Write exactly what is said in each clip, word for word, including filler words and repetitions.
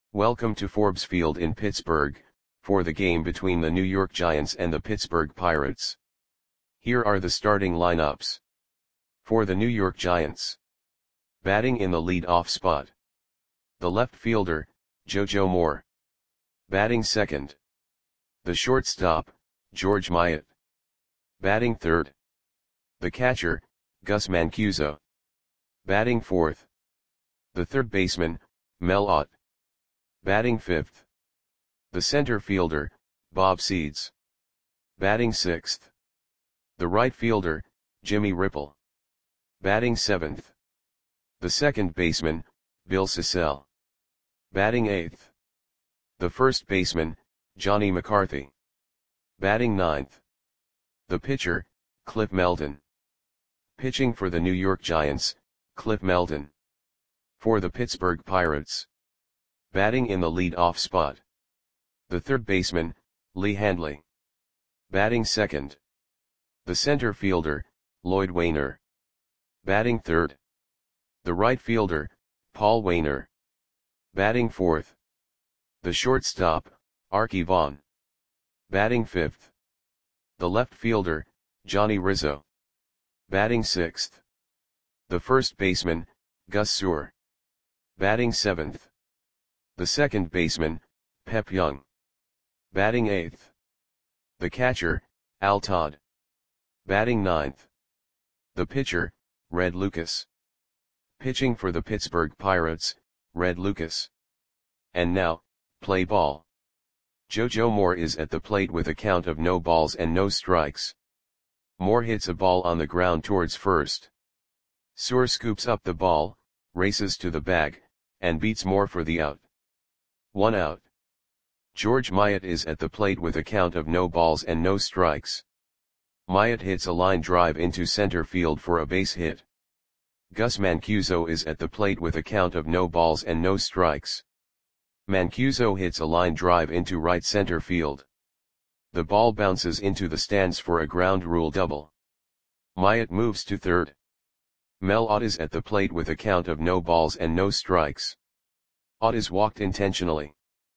Welcome to Forbes Field in Pittsburgh, for the game between the New York Giants and the Pittsburgh Pirates. Here are the starting lineups. For the New York Giants. Batting in the lead-off spot. The left fielder, JoJo Moore. Batting second. The shortstop, George Myatt. Batting third. The catcher, Gus Mancuso. Batting fourth. The third baseman, Mel Ott. Batting fifth. The center fielder, Bob Seeds. Batting sixth. The right fielder, Jimmy Ripple. Batting seventh. The second baseman, Bill Sissell. Batting eighth. The first baseman, Johnny McCarthy. Batting ninth. The pitcher, Cliff Meldon. Pitching for the New York Giants, Cliff Meldon. For the Pittsburgh Pirates. Batting in the lead-off spot. The third baseman, Lee Handley. Batting second. The center fielder, Lloyd Wainer. Batting third. The right fielder, Paul Wainer. Batting fourth. The shortstop, Arky Vaughan. Batting fifth. The left fielder, Johnny Rizzo. Batting sixth. The first baseman, Gus Sewell. Batting seventh. The second baseman, Pep Young. Batting eighth. The catcher, Al Todd. Batting ninth. The pitcher, Red Lucas. Pitching for the Pittsburgh Pirates, Red Lucas. And now, play ball. JoJo Moore is at the plate with a count of no balls and no strikes. Moore hits a ball on the ground towards first. Sewell scoops up the ball, races to the bag, and beats Moore for the out. One out. George Myatt is at the plate with a count of no balls and no strikes. Myatt hits a line drive into center field for a base hit. Gus Mancuso is at the plate with a count of no balls and no strikes. Mancuso hits a line drive into right center field. The ball bounces into the stands for a ground rule double. Myatt moves to third. Mel Ott is at the plate with a count of no balls and no strikes. Ott is walked intentionally.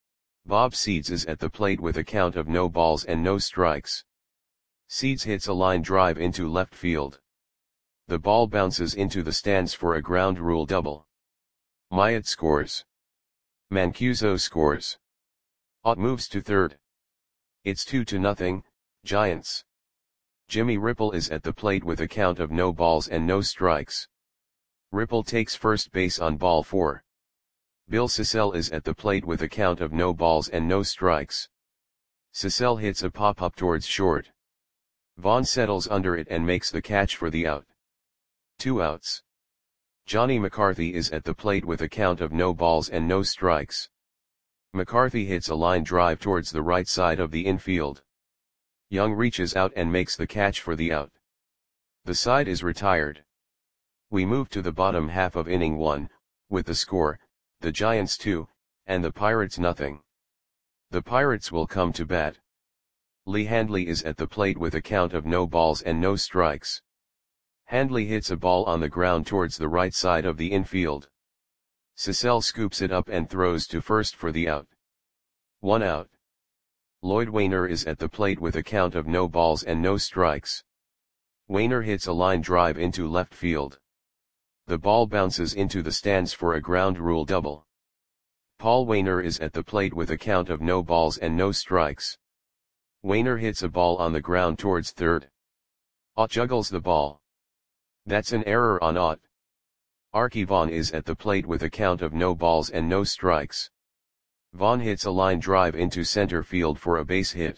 Bob Seeds is at the plate with a count of no balls and no strikes. Seeds hits a line drive into left field. The ball bounces into the stands for a ground rule double. Myatt scores. Mancuso scores. Ott moves to third. It's two to nothing, Giants. Jimmy Ripple is at the plate with a count of no balls and no strikes. Ripple takes first base on ball four. Bill Sissell is at the plate with a count of no balls and no strikes. Sissell hits a pop-up towards short. Vaughan settles under it and makes the catch for the out. Two outs. Johnny McCarthy is at the plate with a count of no balls and no strikes. McCarthy hits a line drive towards the right side of the infield. Young reaches out and makes the catch for the out. The side is retired. We move to the bottom half of inning one, with the score, the Giants two, and the Pirates nothing. The Pirates will come to bat. Lee Handley is at the plate with a count of no balls and no strikes. Handley hits a ball on the ground towards the right side of the infield. Sissell scoops it up and throws to first for the out. One out. Lloyd Wainer is at the plate with a count of no balls and no strikes. Wainer hits a line drive into left field. The ball bounces into the stands for a ground rule double. Paul Wainer is at the plate with a count of no balls and no strikes. Wainer hits a ball on the ground towards third. Ott juggles the ball. That's an error on Ott. Arky Vaughan is at the plate with a count of no balls and no strikes. Vaughan hits a line drive into center field for a base hit.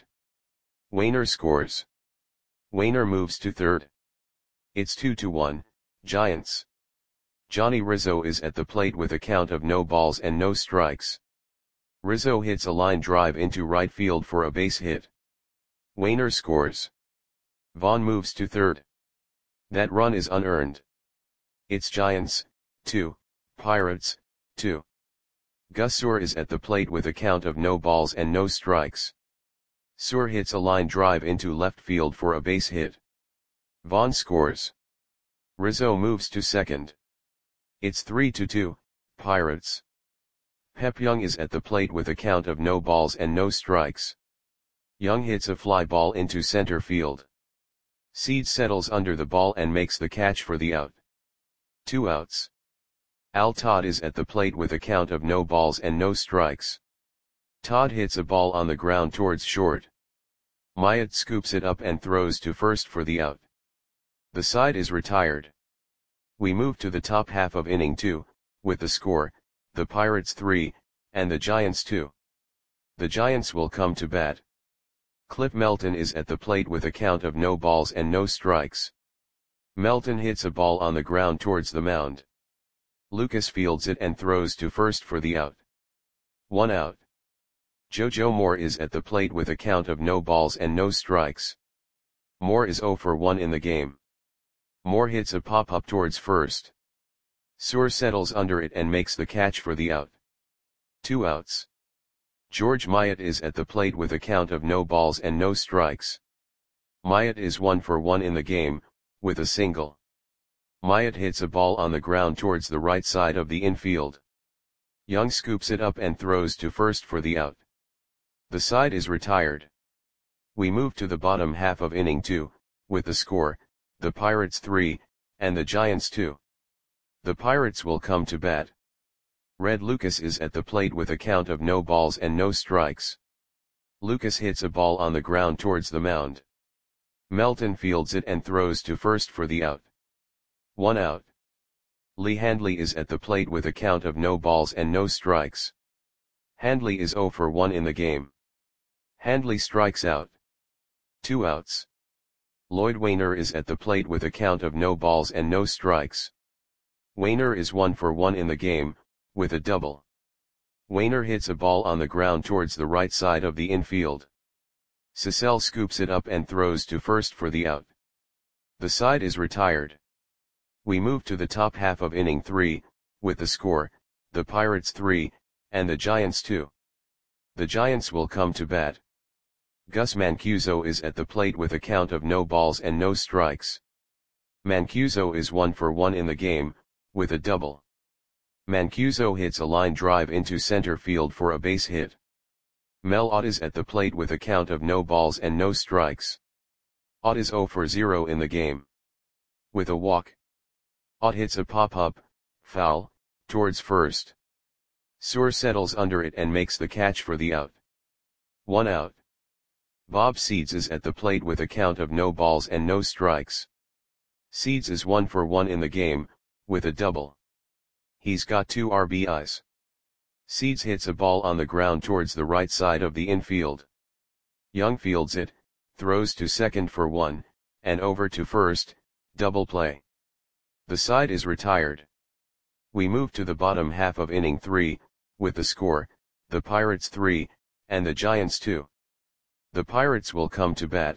Wainer scores. Wainer moves to third. It's two to one, Giants. Johnny Rizzo is at the plate with a count of no balls and no strikes. Rizzo hits a line drive into right field for a base hit. Wainer scores. Vaughan moves to third. That run is unearned. It's Giants, two, Pirates, two. Gus Sewell is at the plate with a count of no balls and no strikes. Sewell hits a line drive into left field for a base hit. Vaughan scores. Rizzo moves to second. It's three to two, Pirates. Pep Young is at the plate with a count of no balls and no strikes. Young hits a fly ball into center field. Seeds settles under the ball and makes the catch for the out. Two outs. Al Todd is at the plate with a count of no balls and no strikes. Todd hits a ball on the ground towards short. Myatt scoops it up and throws to first for the out. The side is retired. We move to the top half of inning two, with the score, the Pirates three, and the Giants two. The Giants will come to bat. Cliff Melton is at the plate with a count of no balls and no strikes. Melton hits a ball on the ground towards the mound. Lucas fields it and throws to first for the out. One out. JoJo Moore is at the plate with a count of no balls and no strikes. Moore is oh for one in the game. Moore hits a pop-up towards first. Suhr settles under it and makes the catch for the out. Two outs. George Myatt is at the plate with a count of no balls and no strikes. Myatt is one for one in the game, with a single. Myatt hits a ball on the ground towards the right side of the infield. Young scoops it up and throws to first for the out. The side is retired. We move to the bottom half of inning two, with the score, the Pirates three, and the Giants two. The Pirates will come to bat. Red Lucas is at the plate with a count of no balls and no strikes. Lucas hits a ball on the ground towards the mound. Melton fields it and throws to first for the out. One out. Lee Handley is at the plate with a count of no balls and no strikes. Handley is oh for one in the game. Handley strikes out. Two outs. Lloyd Wainer is at the plate with a count of no balls and no strikes. Wainer is one for one in the game, with a double. Wainer hits a ball on the ground towards the right side of the infield. Cecil scoops it up and throws to first for the out. The side is retired. We move to the top half of inning three, with the score, the Pirates three, and the Giants two. The Giants will come to bat. Gus Mancuso is at the plate with a count of no balls and no strikes. Mancuso is one for one in the game, with a double. Mancuso hits a line drive into center field for a base hit. Mel Ott is at the plate with a count of no balls and no strikes. Ott is oh for zero in the game. With a walk. Ott hits a pop-up, foul, towards first. Suhr settles under it and makes the catch for the out. One out. Bob Seeds is at the plate with a count of no balls and no strikes. Seeds is one for one in the game, with a double. He's got two R B Is. Seeds hits a ball on the ground towards the right side of the infield. Young fields it, throws to second for one, and over to first, double play. The side is retired. We move to the bottom half of inning three, with the score, the Pirates three, and the Giants two. The Pirates will come to bat.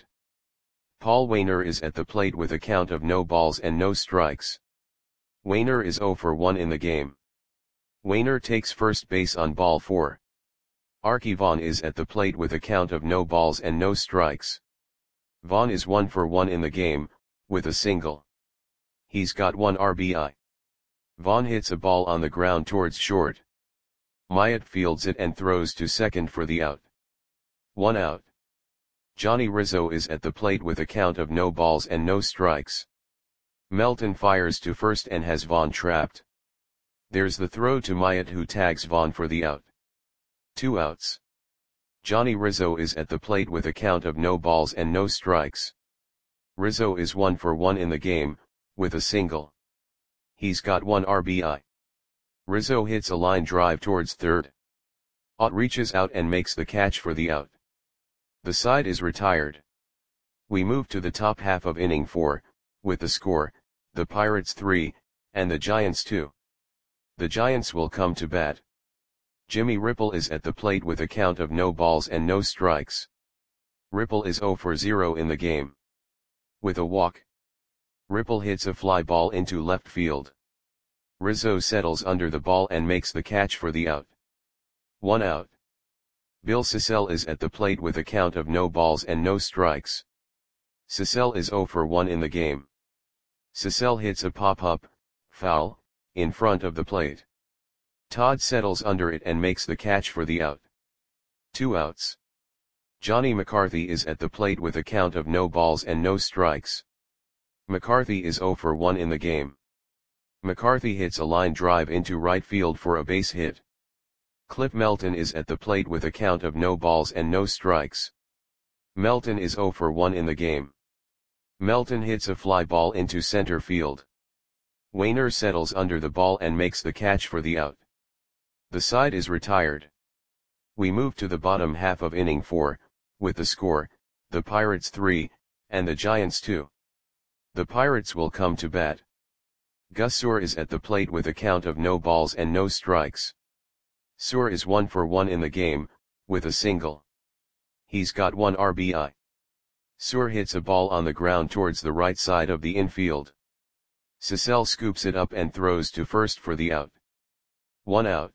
Paul Wainer is at the plate with a count of no balls and no strikes. Wainer is oh for one in the game. Wainer takes first base on ball four. Arky Vaughan is at the plate with a count of no balls and no strikes. Vaughan is one for one in the game, with a single. He's got one R B I. Vaughan hits a ball on the ground towards short. Myatt fields it and throws to second for the out. One out. Johnny Rizzo is at the plate with a count of no balls and no strikes. Melton fires to first and has Vaughan trapped. There's the throw to Myatt, who tags Vaughan for the out. Two outs. Johnny Rizzo is at the plate with a count of no balls and no strikes. Rizzo is one for one in the game, with a single. He's got one R B I. Rizzo hits a line drive towards third. Ott reaches out and makes the catch for the out. The side is retired. We move to the top half of inning four, with the score, the Pirates three, and the Giants two. The Giants will come to bat. Jimmy Ripple is at the plate with a count of no balls and no strikes. Ripple is oh for zero in the game. With a walk. Ripple hits a fly ball into left field. Rizzo settles under the ball and makes the catch for the out. One out. Bill Cecil is at the plate with a count of no balls and no strikes. Cecil is oh for one in the game. Cecil hits a pop-up, foul, in front of the plate. Todd settles under it and makes the catch for the out. Two outs. Johnny McCarthy is at the plate with a count of no balls and no strikes. McCarthy is oh for one in the game. McCarthy hits a line drive into right field for a base hit. Cliff Melton is at the plate with a count of no balls and no strikes. Melton is oh for one in the game. Melton hits a fly ball into center field. Wainer settles under the ball and makes the catch for the out. The side is retired. We move to the bottom half of inning four, with the score, the Pirates three, and the Giants two. The Pirates will come to bat. Gus Suhr is at the plate with a count of no balls and no strikes. Suhr is one for one in the game, with a single. He's got one R B I. Suhr hits a ball on the ground towards the right side of the infield. Cecil scoops it up and throws to first for the out. One out.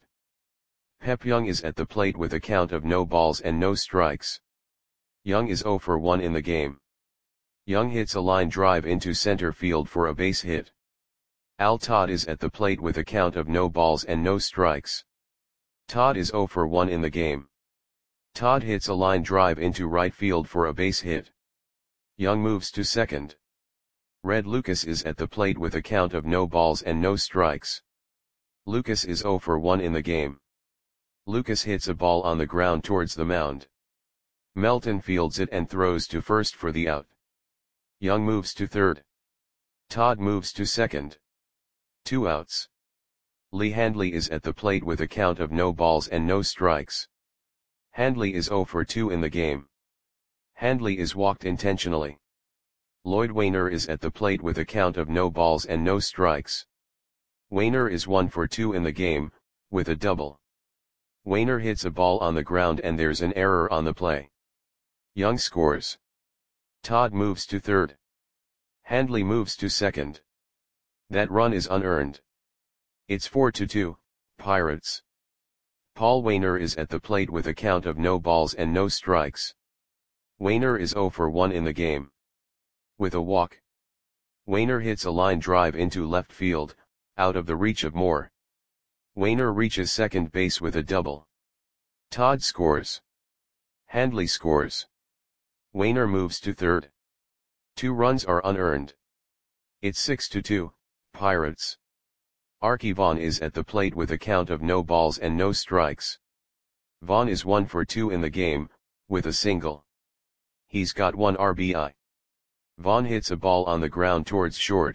Pep Young is at the plate with a count of no balls and no strikes. Young is oh for one in the game. Young hits a line drive into center field for a base hit. Al Todd is at the plate with a count of no balls and no strikes. Todd is oh for one in the game. Todd hits a line drive into right field for a base hit. Young moves to second. Red Lucas is at the plate with a count of no balls and no strikes. Lucas is oh for one in the game. Lucas hits a ball on the ground towards the mound. Melton fields it and throws to first for the out. Young moves to third. Todd moves to second. Two outs. Lee Handley is at the plate with a count of no balls and no strikes. Handley is oh for two in the game. Handley is walked intentionally. Lloyd Wainer is at the plate with a count of no balls and no strikes. Wainer is one for two in the game, with a double. Wainer hits a ball on the ground and there's an error on the play. Young scores. Todd moves to third. Handley moves to second. That run is unearned. It's four to two, Pirates. Paul Wainer is at the plate with a count of no balls and no strikes. Wainer is oh for one in the game. With a walk. Wainer hits a line drive into left field, out of the reach of Moore. Wainer reaches second base with a double. Todd scores. Handley scores. Wainer moves to third. Two runs are unearned. It's six to two, Pirates. Archie Vaughn is at the plate with a count of no balls and no strikes. Vaughn is one for two in the game, with a single. He's got one R B I. Vaughn hits a ball on the ground towards short.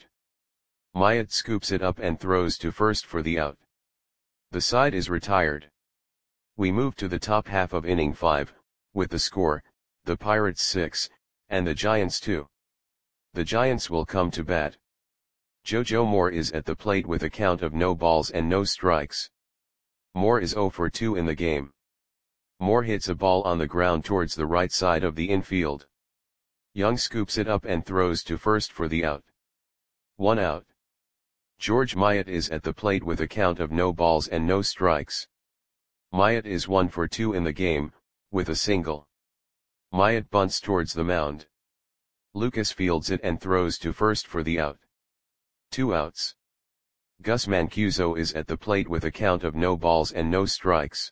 Myatt scoops it up and throws to first for the out. The side is retired. We move to the top half of inning five, with the score, the Pirates six, and the Giants two. The Giants will come to bat. JoJo Moore is at the plate with a count of no balls and no strikes. Moore is oh for two in the game. Moore hits a ball on the ground towards the right side of the infield. Young scoops it up and throws to first for the out. One out. George Myatt is at the plate with a count of no balls and no strikes. Myatt is one for two in the game, with a single. Myatt bunts towards the mound. Lucas fields it and throws to first for the out. Two outs. Gus Mancuso is at the plate with a count of no balls and no strikes.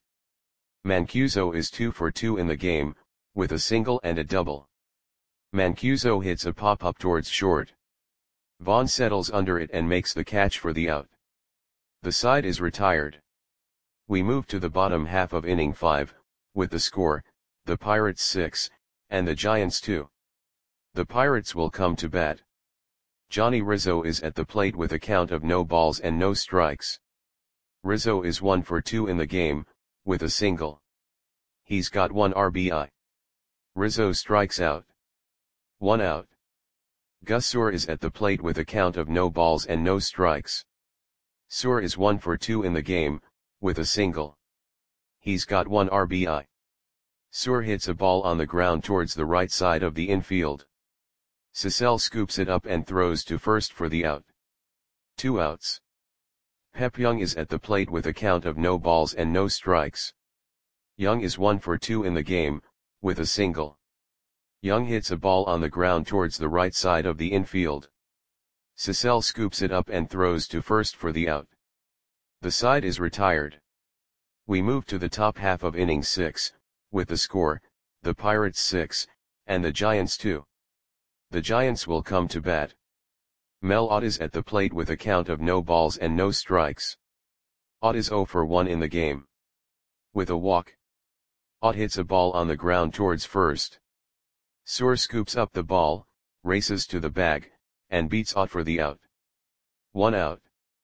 Mancuso is two for two in the game, with a single and a double. Mancuso hits a pop-up towards short. Vaughn settles under it and makes the catch for the out. The side is retired. We move to the bottom half of inning five, with the score, the Pirates six, and the Giants two. The Pirates will come to bat. Johnny Rizzo is at the plate with a count of no balls and no strikes. Rizzo is one for two in the game, with a single. He's got one R B I. Rizzo strikes out. One out. Gus Suhr is at the plate with a count of no balls and no strikes. Suhr is one for two in the game, with a single. He's got one R B I. Suhr hits a ball on the ground towards the right side of the infield. Cecil scoops it up and throws to first for the out. Two outs. Pep Young is at the plate with a count of no balls and no strikes. Young is one for two in the game, with a single. Young hits a ball on the ground towards the right side of the infield. Cecil scoops it up and throws to first for the out. The side is retired. We move to the top half of inning six, with the score, the Pirates six, and the Giants two. The Giants will come to bat. Mel Ott is at the plate with a count of no balls and no strikes. Ott is oh for one in the game. With a walk. Ott hits a ball on the ground towards first. Suhr scoops up the ball, races to the bag, and beats Ott for the out. One out.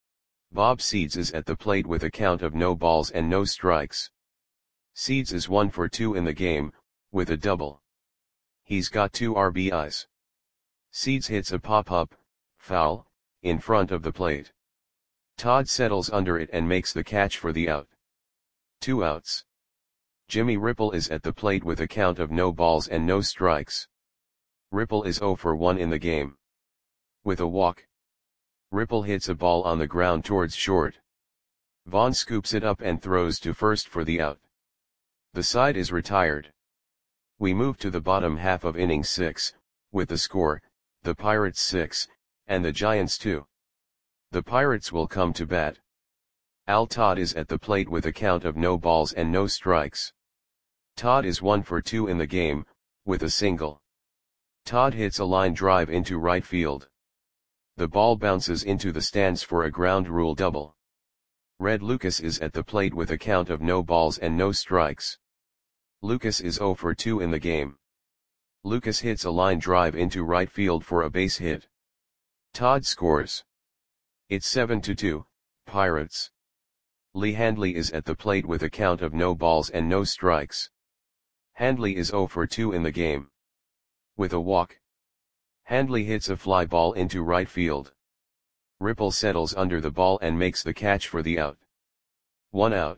Bob Seeds is at the plate with a count of no balls and no strikes. Seeds is one for two in the game, with a double. He's got two R B Is. Seeds hits a pop-up, foul, in front of the plate. Todd settles under it and makes the catch for the out. Two outs. Jimmy Ripple is at the plate with a count of no balls and no strikes. Ripple is oh for one in the game. With a walk. Ripple hits a ball on the ground towards short. Vaughn scoops it up and throws to first for the out. The side is retired. We move to the bottom half of inning six, with the score, the Pirates six, and the Giants two. The Pirates will come to bat. Al Todd is at the plate with a count of no balls and no strikes. Todd is one for two in the game, with a single. Todd hits a line drive into right field. The ball bounces into the stands for a ground rule double. Red Lucas is at the plate with a count of no balls and no strikes. Lucas is oh for two in the game. Lucas hits a line drive into right field for a base hit. Todd scores. It's seven to two, Pirates. Lee Handley is at the plate with a count of no balls and no strikes. Handley is oh for two in the game. With a walk. Handley hits a fly ball into right field. Ripple settles under the ball and makes the catch for the out. One out.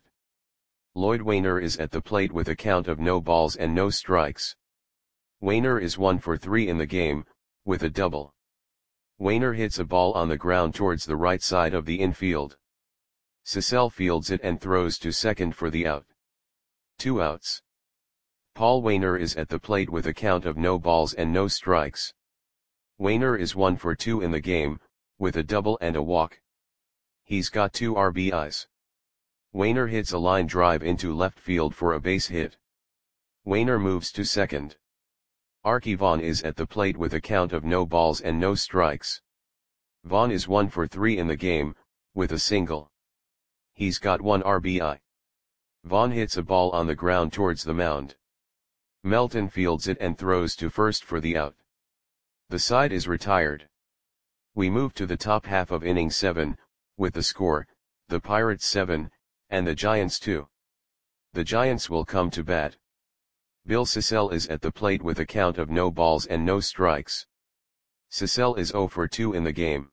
Lloyd Wainer is at the plate with a count of no balls and no strikes. Wainer is one for three in the game, with a double. Wainer hits a ball on the ground towards the right side of the infield. Cecil fields it and throws to second for the out. Two outs. Paul Wainer is at the plate with a count of no balls and no strikes. Wainer is one for two in the game, with a double and a walk. He's got two R B Is. Wainer hits a line drive into left field for a base hit. Wainer moves to second. Arky Vaughan is at the plate with a count of no balls and no strikes. Vaughan is one for three in the game, with a single. He's got one R B I. Vaughan hits a ball on the ground towards the mound. Melton fields it and throws to first for the out. The side is retired. We move to the top half of inning seven, with the score, the Pirates seven, and the Giants two. The Giants will come to bat. Bill Cecil is at the plate with a count of no balls and no strikes. Cecil is oh for two in the game.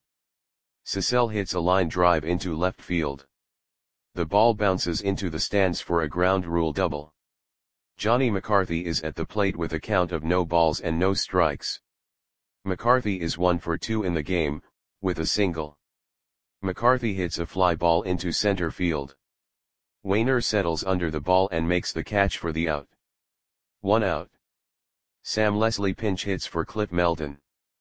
Cecil hits a line drive into left field. The ball bounces into the stands for a ground rule double. Johnny McCarthy is at the plate with a count of no balls and no strikes. McCarthy is one for two in the game, with a single. McCarthy hits a fly ball into center field. Wainer settles under the ball and makes the catch for the out. One out. Sam Leslie pinch hits for Cliff Melton.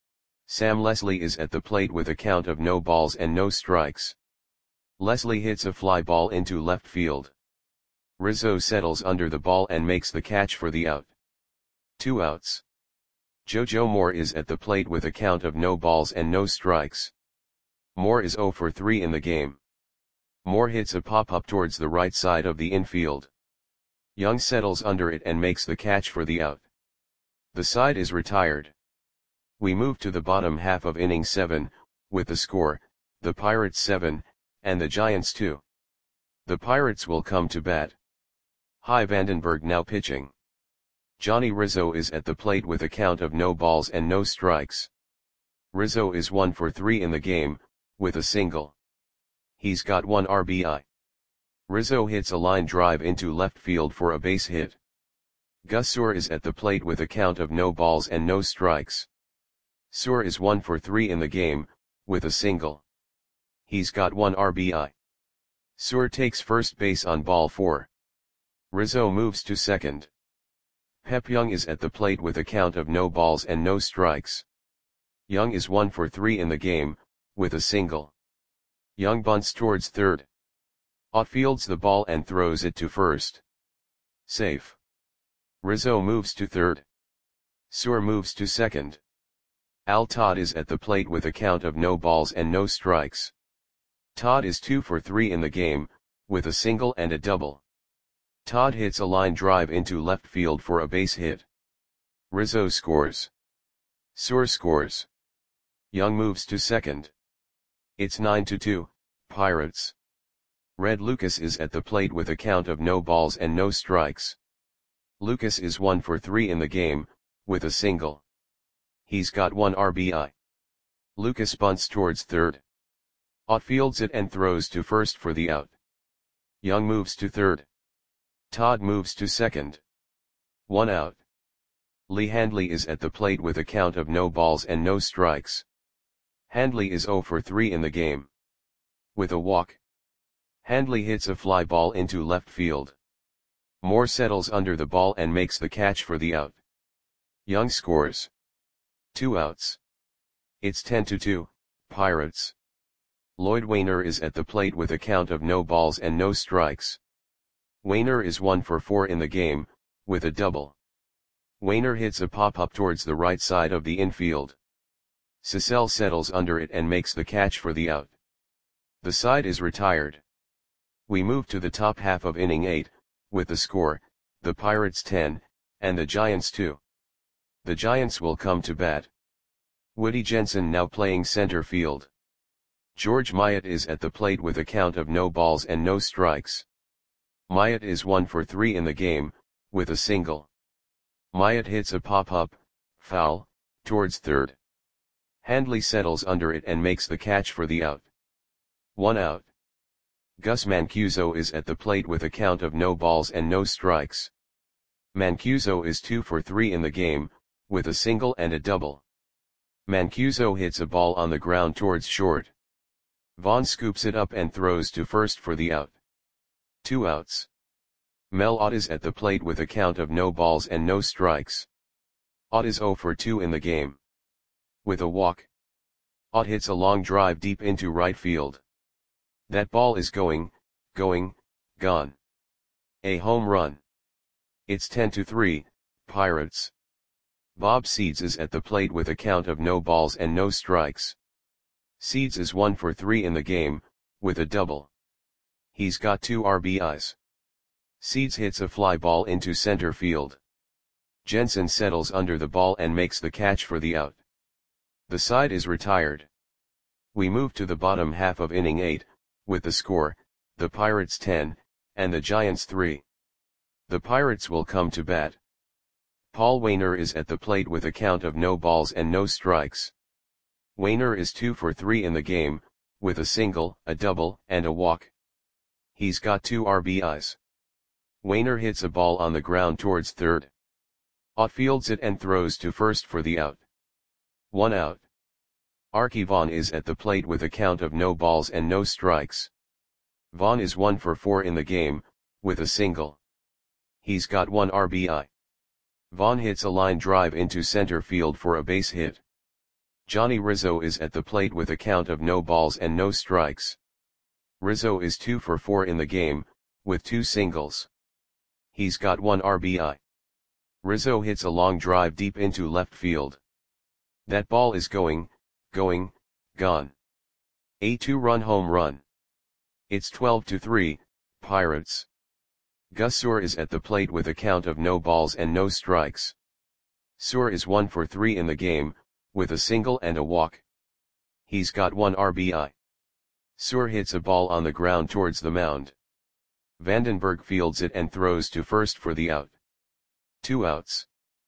Sam Leslie is at the plate with a count of no balls and no strikes. Leslie hits a fly ball into left field. Rizzo settles under the ball and makes the catch for the out. Two outs. JoJo Moore is at the plate with a count of no balls and no strikes. Moore is oh for three in the game. Moore hits a pop-up towards the right side of the infield. Young settles under it and makes the catch for the out. The side is retired. We move to the bottom half of inning seven, with the score, the Pirates seven, and the Giants two. The Pirates will come to bat. Hy Vandenberg now pitching. Johnny Rizzo is at the plate with a count of no balls and no strikes. Rizzo is one for three in the game, with a single. He's got one R B I. Rizzo hits a line drive into left field for a base hit. Gus Suhr is at the plate with a count of no balls and no strikes. Suhr is one for three in the game, with a single. He's got one R B I. Suhr takes first base on ball four. Rizzo moves to second. Pep Young is at the plate with a count of no balls and no strikes. Young is one for three in the game, with a single. Young bunts towards third. Ott fields the ball and throws it to first. Safe. Rizzo moves to third. Suhr moves to second. Al Todd is at the plate with a count of no balls and no strikes. Todd is two for three in the game, with a single and a double. Todd hits a line drive into left field for a base hit. Rizzo scores. Suhr scores. Young moves to second. It's nine to two, Pirates. Red Lucas is at the plate with a count of no balls and no strikes. Lucas is one for three in the game, with a single. He's got one R B I. Lucas bunts towards third. Ott fields it and throws to first for the out. Young moves to third. Todd moves to second. One out. Lee Handley is at the plate with a count of no balls and no strikes. Handley is zero for three in the game. With a walk. Handley hits a fly ball into left field. Moore settles under the ball and makes the catch for the out. Young scores. Two outs. It's ten to two, Pirates. Lloyd Wainer is at the plate with a count of no balls and no strikes. Wainer is one for four in the game, with a double. Wainer hits a pop-up towards the right side of the infield. Cecil settles under it and makes the catch for the out. The side is retired. We move to the top half of inning eight, with the score, the Pirates ten, and the Giants two. The Giants will come to bat. Woody Jensen now playing center field. George Myatt is at the plate with a count of no balls and no strikes. Myatt is one for three in the game, with a single. Myatt hits a pop-up, foul, towards third. Handley settles under it and makes the catch for the out. One out. Gus Mancuso is at the plate with a count of no balls and no strikes. Mancuso is two for three in the game, with a single and a double. Mancuso hits a ball on the ground towards short. Vaughn scoops it up and throws to first for the out. Two outs. Mel Ott is at the plate with a count of no balls and no strikes. Ott is zero for two in the game. With a walk. Ott hits a long drive deep into right field. That ball is going, going, gone. A home run. It's ten to three, Pirates. Bob Seeds is at the plate with a count of no balls and no strikes. Seeds is one for three in the game, with a double. He's got two R B Is. Seeds hits a fly ball into center field. Jensen settles under the ball and makes the catch for the out. The side is retired. We move to the bottom half of inning eight, with the score, the Pirates ten, and the Giants three. The Pirates will come to bat. Paul Wainer is at the plate with a count of no balls and no strikes. Wainer is two for three in the game, with a single, a double, and a walk. He's got two R B Is. Wainer hits a ball on the ground towards third. Ott fields it and throws to first for the out. One out. Archie Vaughn is at the plate with a count of no balls and no strikes. Vaughn is one for four in the game, with a single. He's got one R B I. Vaughn hits a line drive into center field for a base hit. Johnny Rizzo is at the plate with a count of no balls and no strikes. Rizzo is two for four in the game, with two singles. He's got one R B I. Rizzo hits a long drive deep into left field. That ball is going, going, gone. A two-run home run. It's twelve to three, Pirates. Gus Suhr is at the plate with a count of no balls and no strikes. Suhr is one for three in the game, with a single and a walk. He's got one R B I. Suhr hits a ball on the ground towards the mound. Vandenberg fields it and throws to first for the out. Two outs.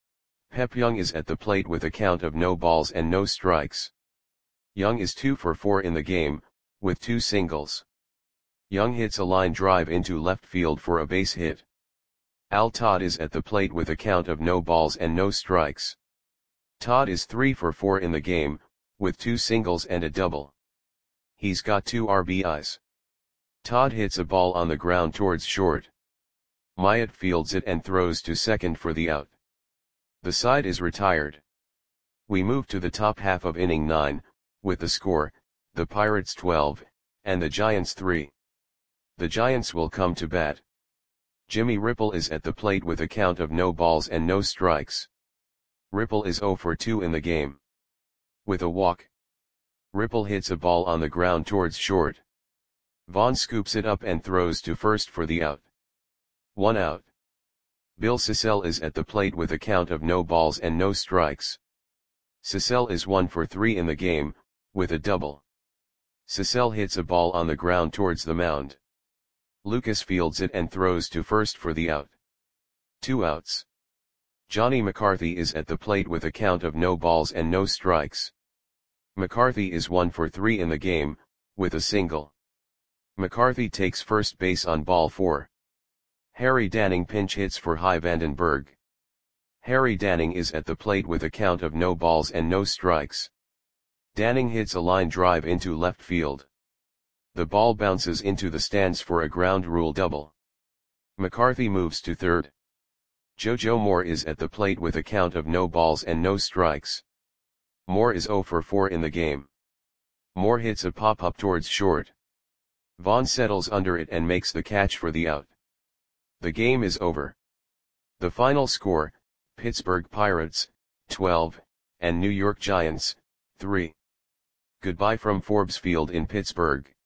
Pep Young is at the plate with a count of no balls and no strikes. Young is two for four in the game, with two singles. Young hits a line drive into left field for a base hit. Al Todd is at the plate with a count of no balls and no strikes. Todd is three for four in the game, with two singles and a double. He's got two R B Is. Todd hits a ball on the ground towards short. Myatt fields it and throws to second for the out. The side is retired. We move to the top half of inning nine, with the score, the Pirates twelve, and the Giants three. The Giants will come to bat. Jimmy Ripple is at the plate with a count of no balls and no strikes. Ripple is zero for two in the game. With a walk, Ripple hits a ball on the ground towards short. Vaughn scoops it up and throws to first for the out. One out. Bill Sissell is at the plate with a count of no balls and no strikes. Sissell is one for three in the game, with a double. Sissell hits a ball on the ground towards the mound. Lucas fields it and throws to first for the out. Two outs. Johnny McCarthy is at the plate with a count of no balls and no strikes. McCarthy is one for three in the game, with a single. McCarthy takes first base on ball four. Harry Danning pinch hits for Hy Vandenberg. Harry Danning is at the plate with a count of no balls and no strikes. Danning hits a line drive into left field. The ball bounces into the stands for a ground rule double. McCarthy moves to third. JoJo Moore is at the plate with a count of no balls and no strikes. Moore is zero for four in the game. Moore hits a pop-up towards short. Vaughn settles under it and makes the catch for the out. The game is over. The final score, Pittsburgh Pirates, twelve, and New York Giants, three. Goodbye from Forbes Field in Pittsburgh.